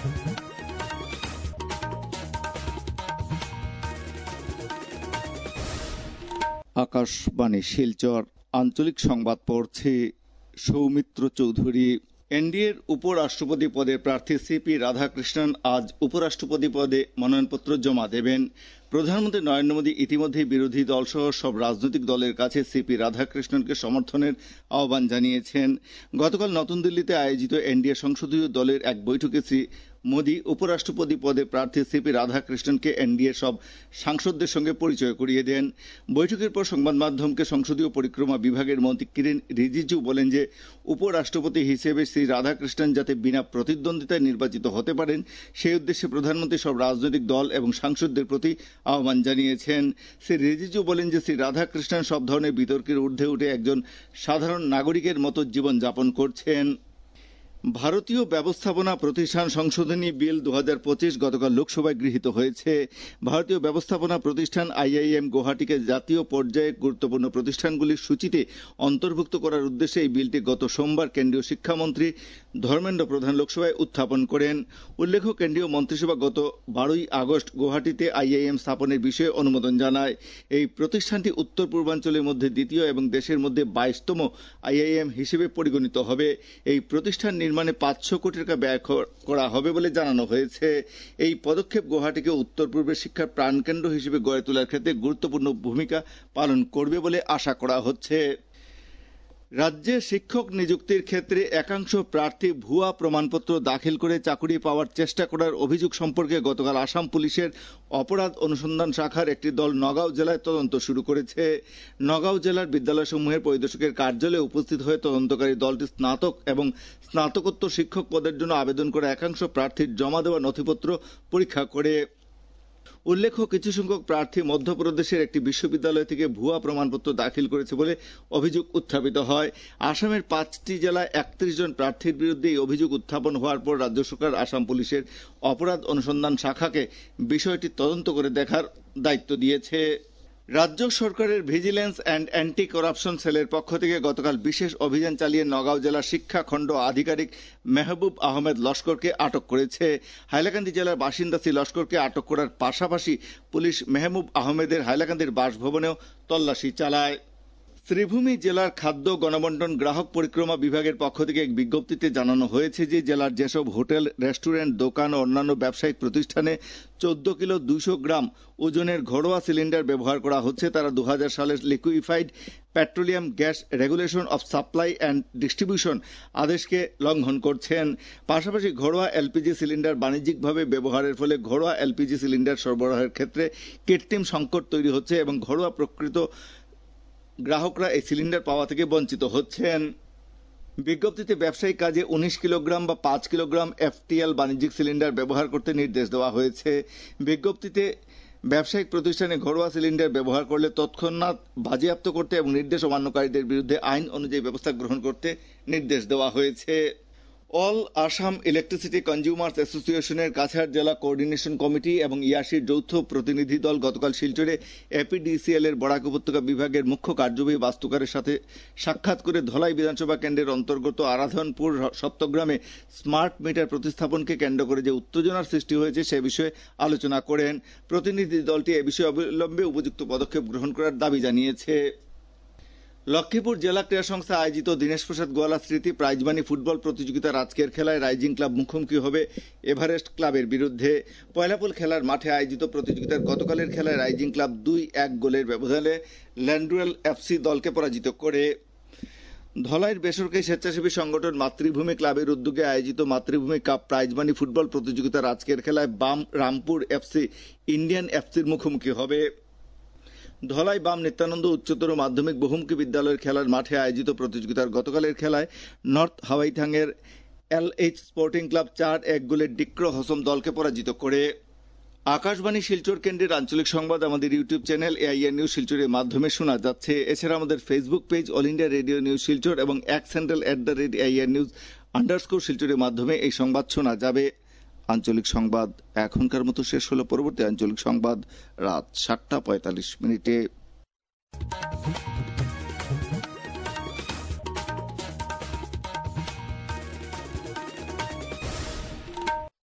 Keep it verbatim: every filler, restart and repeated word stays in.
আকাশবাণী শিলচর আঞ্চলিক সংবাদ পড়ছে সৌমিত্র চৌধুরী। এনডিএর উপরাষ্ট্রপতি পদে প্রার্থী সিপি রাধাকৃষ্ণন আজ উপরাষ্ট্রপতি পদে মনোনয়নপত্র জমা দেবেন। প্রধানমন্ত্রী নরেন্দ্র মোদী ইতিমধ্যেই বিরোধী দলসহ সব রাজনৈতিক দলের কাছে সিপি রাধাকৃষ্ণনকে সমর্থনের আহ্বান জানিয়েছেন। গতকাল নতুন দিল্লিতে আয়োজিত এনডিএ সংসদীয় দলের এক বৈঠকে শ্রী মোদী উপরাষ্ট্রপতি পদে প্রার্থী সিপি রাধাকৃষ্ণনকে এনডিএ সব সাংসদদের সঙ্গে পরিচয় করিয়ে দেন। বৈঠকের পর সংবাদ মাধ্যমকে সংসদীয় পরিক্রমা বিভাগের মন্ত্রী কিরেন রিজিজু বলেন যে উপরাষ্ট্রপতি হিসেবে শ্রী রাধাকৃষ্ণন যাতে বিনা প্রতিদ্বন্দ্বিতায় নির্বাচিত হতে পারেন সেই উদ্দেশ্যে প্রধানমন্ত্রী সব রাজনৈতিক দল এবং সাংসদদের প্রতি আহ্বান জানিয়েছেন। শ্রী রিজিজু বলেন যে শ্রী রাধাকৃষ্ণন সব ধরনের বিতর্কের ঊর্ধ্বে উঠে একজন সাধারণ নাগরিকের মতো জীবন যাপন করছেন। ভারতীয় ব্যবস্থাপনা প্রতিষ্ঠান সংশোধনী বিল দু হাজার পঁচিশ গতকাল লোকসভায় গৃহীত হয়েছে। ভারতীয় ব্যবস্থাপনা প্রতিষ্ঠান আইআইএম গুয়াহাটিকে জাতীয় পর্যায়ে গুরুত্বপূর্ণ প্রতিষ্ঠানগুলির সূচিতে অন্তর্ভুক্ত করার উদ্দেশ্যে এই বিলটি গত সোমবার কেন্দ্রীয় শিক্ষামন্ত্রী ধর্মেন্দ্র প্রধান লোকসভায় উত্থাপন করেন। উল্লেখ্য, কেন্দ্রীয় মন্ত্রিসভা গত বারোই আগস্ট গুয়াহাটিতে আইআইএম স্থাপনের বিষয়ে অনুমোদন জানায়। এই প্রতিষ্ঠানটি উত্তর পূর্বাঞ্চলের মধ্যে দ্বিতীয় এবং দেশের মধ্যে বাইশতম আইআইএম হিসেবে পরিগণিত হবে। এই প্রতিষ্ঠান নির্মাণে পাঁচশো কোটি টাকা ব্যয় করা হবে বলে জানানো হয়েছে। এই পদক্ষেপ গুয়াহাটিকে উত্তর পূর্বের শিক্ষার প্রাণকেন্দ্র হিসেবে গড়ে তোলার ক্ষেত্রে গুরুত্বপূর্ণ ভূমিকা পালন করবে বলে আশা করা হচ্ছে। রাজ্যে শিক্ষক নিযুক্তির ক্ষেত্রে একাংশ প্রার্থী ভুয়া প্রমাণপত্র দাখিল করে চাকরি পাওয়ার চেষ্টা করার অভিযোগ সম্পর্কে গতকাল আসাম পুলিশের অপরাধ অনুসন্ধান শাখার একটি দল নগাঁও জেলায় তদন্ত শুরু করেছে। নগাঁও জেলার বিদ্যালয়সমূহের পরিদর্শকের কার্যালয়ে উপস্থিত হয়ে তদন্তকারী দলটি স্নাতক এবং স্নাতকোত্তর শিক্ষক পদের জন্য আবেদন করা একাংশ প্রার্থীর জমা দেওয়া নথিপত্র পরীক্ষা করে। উল্লেখ্য, কিছু সংখ্যক প্রার্থী মধ্যপ্রদেশের একটি বিশ্ববিদ্যালয় থেকে ভুয়া প্রমাণপত্র দাখিল করেছে বলে অভিযোগ উত্থাপিত হয়। আসামের পাঁচটি জেলায় একত্রিশ জন প্রার্থীর বিরুদ্ধে এই অভিযোগ উত্থাপন হওয়ার পর রাজ্য সরকার আসাম পুলিশের অপরাধ অনুসন্ধান শাখাকে বিষয়টি তদন্ত করে দেখার দায়িত্ব দিয়েছে। রাজ্য সরকারের ভিজিলেন্স অ্যান্ড অ্যান্টি করাপশন সেলের পক্ষ থেকে গতকাল বিশেষ অভিযান চালিয়ে নগাঁও জেলার শিক্ষা খণ্ড আধিকারিক মেহবুব আহমেদ লস্করকে আটক করেছে। হাইলাকান্দি জেলার বাসিন্দা শ্রী লস্করকে আটক করার পাশাপাশি পুলিশ মেহবুব আহমেদের হাইলাকান্দির বাসভবনেও তল্লাশি চালায়। শ্রীভূমি জেলার খাদ্য গণবন্টন গ্রাহক পরিক্রমা বিভাগের পক্ষ থেকে এক বিজ্ঞপ্তিতে জানানো হয়েছে যে জেলার যেসব হোটেল, রেস্টুরেন্ট, দোকান ও অন্যান্য ব্যবসায়িক প্রতিষ্ঠানে চোদ্দ কিলো দুইশো গ্রাম ওজনের ঘরোয়া সিলিন্ডার ব্যবহার করা হচ্ছে তারা দু হাজার সালের liquefied petroleum gas regulation of supply and distribution আদেশকে লঙ্ঘন করছেন। পাশাপাশি ঘরোয়া এলপিজি সিলিন্ডার বাণিজ্যিকভাবে ব্যবহারের ফলে ঘরোয়া এলপিজি সিলিন্ডার সরবরাহের ক্ষেত্রে কৃত্রিম সংকট তৈরি হচ্ছে এবং ঘরোয়া প্রকৃত গ্রাহকরা এই সিলিন্ডার পাওয়া থেকে বঞ্চিত হচ্ছেন। বিজ্ঞপ্তিতে ব্যবসায়িক কাজে উনিশ কিলোগ্রাম বা পাঁচ কিলোগ্রাম এফটিএল বাণিজ্যিক সিলিন্ডার ব্যবহার করতে নির্দেশ দেওয়া হয়েছে। বিজ্ঞপ্তিতে ব্যবসায়িক প্রতিষ্ঠানে ঘরোয়া সিলিন্ডার ব্যবহার করলে তৎক্ষণাৎ বাজেয়াপ্ত করতে এবং নির্দেশ অমান্যকারীদের বিরুদ্ধে আইন অনুযায়ী ব্যবস্থা গ্রহণ করতে নির্দেশ দেওয়া হয়েছে। অল আসাম ইলেকট্রিসিটি কনজিউমার্স অ্যাসোসিয়েশনের কাছাড় জেলা কোঅর্ডিনেশন কমিটি এবং ইয়াসির যৌথ প্রতিনিধি দল গতকাল শিলচরে এপিডিসিএল এর বরাক উপত্যকা বিভাগের মুখ্য কার্যবাহী বাস্তুকারের সাথে সাক্ষাৎ করে ধলাই বিধানসভা কেন্দ্রের অন্তর্গত আরাধনপুর সপ্তগ্রামে স্মার্ট মিটার প্রতিস্থাপনকে কেন্দ্র করে যে উত্তেজনার সৃষ্টি হয়েছে সে বিষয়ে আলোচনা করেন। প্রতিনিধি দলটি এ বিষয়ে অবিলম্বে উপযুক্ত পদক্ষেপ গ্রহণ করার দাবি জানিয়েছে। লক্ষ্মীপুর জেলা ক্রীড়া সংস্থা আয়োজিত দীনেশ প্রসাদ গোয়ালা স্মৃতি প্রাইজমানি ফুটবল প্রতিযোগিতার আজকের খেলায় রাইজিং ক্লাব মুখোমুখি হবে এভারেস্ট ক্লাবের বিরুদ্ধে। পয়লাপুল খেলার মাঠে আয়োজিত প্রতিযোগিতার গতকালের খেলায় রাইজিং ক্লাব দুই এক গোলের ব্যবধানে ল্যান্ডুয়েল এফসি দলকে পরাজিত করে। ধলাইয়ের বেসরকারি স্বেচ্ছাসেবী সংগঠন মাতৃভূমি ক্লাবের উদ্যোগে আয়োজিত মাতৃভূমি কাপ প্রাইজমানি ফুটবল প্রতিযোগিতার আজকের খেলায় বাম রামপুর এফসি ইন্ডিয়ান এফসির মুখোমুখি হবে। ধলাই বাম নিত্যানন্দ উচ্চতর মাধ্যমিক বহুমুখী বিদ্যালয়ের খেলার মাঠে আয়োজিত প্রতিযোগিতার গতকালের খেলায় নর্থ হাওয়াইথাংয়ের এল এইচ স্পোর্টিং ক্লাব চার এক গোলের ডিক্র হসম দলকে পরাজিত করে। আকাশবাণী শিলচর কেন্দ্রের আঞ্চলিক সংবাদ আমাদের ইউটিউব চ্যানেল এআইআর নিউজ শিলচরের মাধ্যমে শোনা যাচ্ছে। এছাড়া আমাদের Facebook page All India Radio News Silchar এবং X handle at the rate AIR news underscore শিলচরের মাধ্যমে এই সংবাদ শোনা যাবে। আঞ্চলিক সংবাদ এখনকার মতো শেষ হলো। পরবর্তী আঞ্চলিক সংবাদ রাত সাতটা পঁয়তাল্লিশ মিনিটে।